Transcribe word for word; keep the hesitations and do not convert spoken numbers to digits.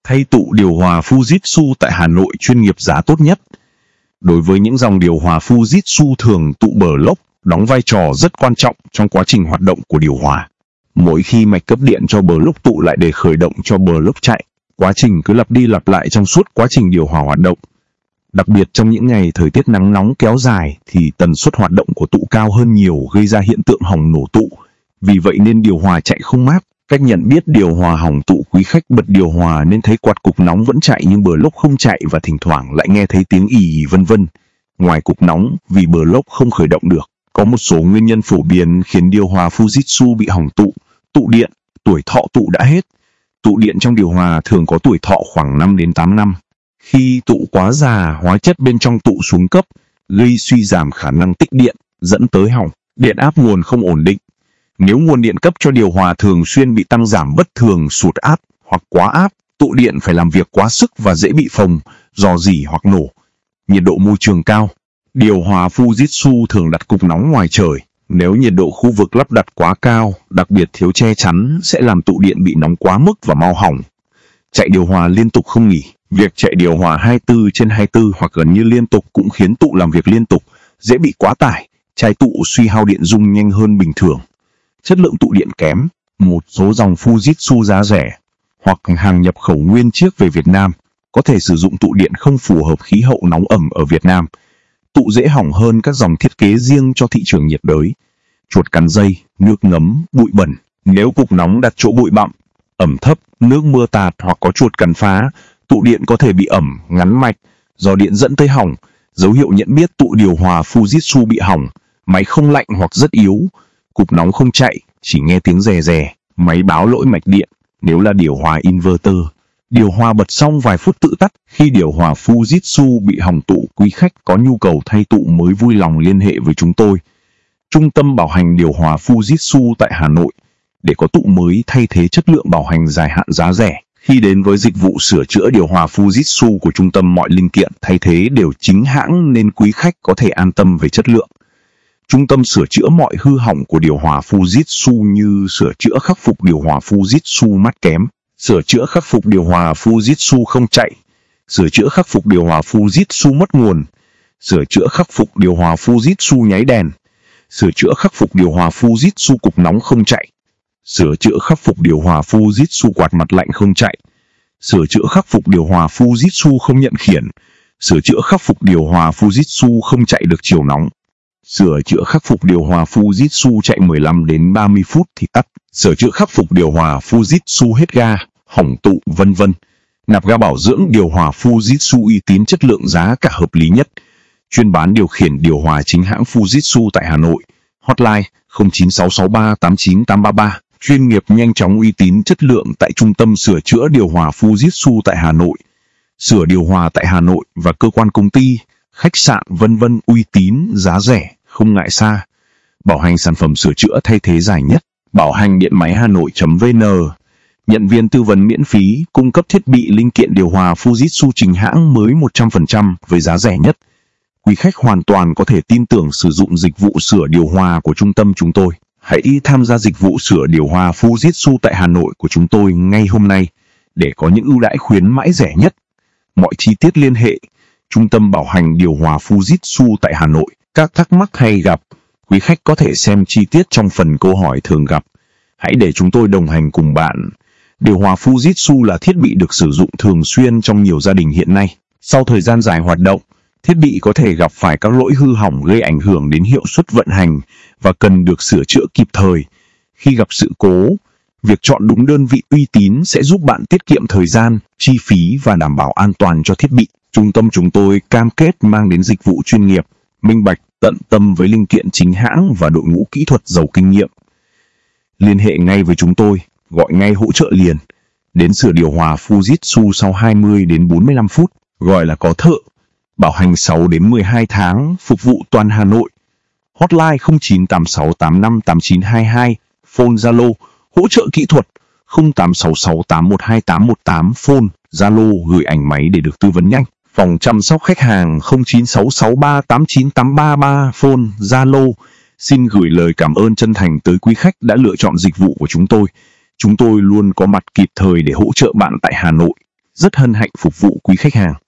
Thay tụ điều hòa Fujitsu tại Hà Nội chuyên nghiệp giá tốt nhất. Đối với những dòng điều hòa Fujitsu thường tụ bờ lốc đóng vai trò rất quan trọng trong quá trình hoạt động của điều hòa. Mỗi khi mạch cấp điện cho bờ lốc tụ lại để khởi động cho bờ lốc chạy, quá trình cứ lặp đi lặp lại trong suốt quá trình điều hòa hoạt động. Đặc biệt trong những ngày thời tiết nắng nóng kéo dài thì tần suất hoạt động của tụ cao hơn nhiều, gây ra hiện tượng hỏng nổ tụ. Vì vậy nên điều hòa chạy không mát. Cách nhận biết điều hòa hỏng tụ: quý khách bật điều hòa nên thấy quạt cục nóng vẫn chạy nhưng bờ lốc không chạy và thỉnh thoảng lại nghe thấy tiếng ì ì vân vân. Ngoài cục nóng, vì bờ lốc không khởi động được, có một số nguyên nhân phổ biến khiến điều hòa Fujitsu bị hỏng tụ. Tụ điện, tuổi thọ tụ đã hết. Tụ điện trong điều hòa thường có tuổi thọ khoảng năm đến tám năm. Khi tụ quá già, hóa chất bên trong tụ xuống cấp, gây suy giảm khả năng tích điện, dẫn tới hỏng. Điện áp nguồn không ổn định. Nếu nguồn điện cấp cho điều hòa thường xuyên bị tăng giảm bất thường, sụt áp hoặc quá áp, tụ điện phải làm việc quá sức và dễ bị phồng, rò rỉ hoặc nổ. Nhiệt độ môi trường cao. Điều hòa Fujitsu thường đặt cục nóng ngoài trời. Nếu nhiệt độ khu vực lắp đặt quá cao, đặc biệt thiếu che chắn, sẽ làm tụ điện bị nóng quá mức và mau hỏng. Chạy điều hòa liên tục không nghỉ. Việc chạy điều hòa hai mươi tư trên hai mươi tư hoặc gần như liên tục cũng khiến tụ làm việc liên tục, dễ bị quá tải, chai tụ suy hao điện dung nhanh hơn bình thường. Chất lượng tụ điện kém. Một số dòng Fujitsu giá rẻ hoặc hàng nhập khẩu nguyên chiếc về Việt Nam có thể sử dụng tụ điện không phù hợp khí hậu nóng ẩm ở Việt Nam. Tụ dễ hỏng hơn các dòng thiết kế riêng cho thị trường nhiệt đới. Chuột cắn dây, nước ngấm, bụi bẩn. Nếu cục nóng đặt chỗ bụi bặm, ẩm thấp, nước mưa tạt hoặc có chuột cắn phá, tụ điện có thể bị ẩm, ngắn mạch, do điện dẫn tới hỏng. Dấu hiệu nhận biết tụ điều hòa Fujitsu bị hỏng: máy không lạnh hoặc rất yếu, cục nóng không chạy, chỉ nghe tiếng rè rè, máy báo lỗi mạch điện. Nếu là điều hòa inverter, điều hòa bật xong vài phút tự tắt. Khi điều hòa Fujitsu bị hỏng tụ, quý khách có nhu cầu thay tụ mới vui lòng liên hệ với chúng tôi. Trung tâm bảo hành điều hòa Fujitsu tại Hà Nội, để có tụ mới thay thế chất lượng bảo hành dài hạn giá rẻ. Khi đến với dịch vụ sửa chữa điều hòa Fujitsu của trung tâm, mọi linh kiện thay thế đều chính hãng nên quý khách có thể an tâm về chất lượng. Trung tâm sửa chữa mọi hư hỏng của điều hòa Fujitsu như sửa chữa khắc phục điều hòa Fujitsu mát kém, sửa chữa khắc phục điều hòa Fujitsu không chạy, sửa chữa khắc phục điều hòa Fujitsu mất nguồn, sửa chữa khắc phục điều hòa Fujitsu nháy đèn, sửa chữa khắc phục điều hòa Fujitsu cục nóng không chạy, sửa chữa khắc phục điều hòa Fujitsu quạt mặt lạnh không chạy, sửa chữa khắc phục điều hòa Fujitsu không nhận khiển, sửa chữa khắc phục điều hòa Fujitsu không chạy được chiều nóng, sửa chữa khắc phục điều hòa Fujitsu chạy mười lăm đến ba mươi phút thì tắt, sửa chữa khắc phục điều hòa Fujitsu hết ga, hỏng tụ, vân vân. Nạp ga bảo dưỡng điều hòa Fujitsu uy tín, chất lượng, giá cả hợp lý nhất. Chuyên bán điều khiển điều hòa chính hãng Fujitsu tại Hà Nội. Hotline không chín sáu sáu ba tám chín tám ba ba. Chuyên nghiệp, nhanh chóng, uy tín, chất lượng tại Trung tâm sửa chữa điều hòa Fujitsu tại Hà Nội. Sửa điều hòa tại Hà Nội và cơ quan công ty, khách sạn, vân vân, uy tín, giá rẻ, không ngại xa. Bảo hành sản phẩm sửa chữa thay thế dài nhất. Bảo hành điện máy hà nội chấm vn. Nhận viên tư vấn miễn phí, cung cấp thiết bị linh kiện điều hòa Fujitsu chính hãng mới một trăm phần trăm với giá rẻ nhất. Quý khách hoàn toàn có thể tin tưởng sử dụng dịch vụ sửa điều hòa của trung tâm chúng tôi. Hãy tham gia dịch vụ sửa điều hòa Fujitsu tại Hà Nội của chúng tôi ngay hôm nay để có những ưu đãi khuyến mãi rẻ nhất. Mọi chi tiết liên hệ Trung tâm bảo hành điều hòa Fujitsu tại Hà Nội. Các thắc mắc hay gặp, quý khách có thể xem chi tiết trong phần câu hỏi thường gặp. Hãy để chúng tôi đồng hành cùng bạn. Điều hòa Fujitsu là thiết bị được sử dụng thường xuyên trong nhiều gia đình hiện nay. Sau thời gian dài hoạt động, thiết bị có thể gặp phải các lỗi hư hỏng gây ảnh hưởng đến hiệu suất vận hành và cần được sửa chữa kịp thời. Khi gặp sự cố, việc chọn đúng đơn vị uy tín sẽ giúp bạn tiết kiệm thời gian, chi phí và đảm bảo an toàn cho thiết bị. Trung tâm chúng tôi cam kết mang đến dịch vụ chuyên nghiệp, minh bạch, tận tâm với linh kiện chính hãng và đội ngũ kỹ thuật giàu kinh nghiệm. Liên hệ ngay với chúng tôi, gọi ngay hỗ trợ liền. Đến sửa điều hòa Fujitsu sau hai mươi đến bốn mươi lăm phút, gọi là có thợ. Bảo hành sáu đến mười hai tháng, phục vụ toàn Hà Nội. Hotline không chín tám sáu tám năm tám chín hai hai, phone Zalo, hỗ trợ kỹ thuật không tám sáu sáu tám một hai tám một tám, phone Zalo, gửi ảnh máy để được tư vấn nhanh. Phòng chăm sóc khách hàng không chín sáu sáu ba tám chín tám ba ba, phone Zalo. Xin gửi lời cảm ơn chân thành tới quý khách đã lựa chọn dịch vụ của chúng tôi. Chúng tôi luôn có mặt kịp thời để hỗ trợ bạn tại Hà Nội. Rất hân hạnh phục vụ quý khách hàng.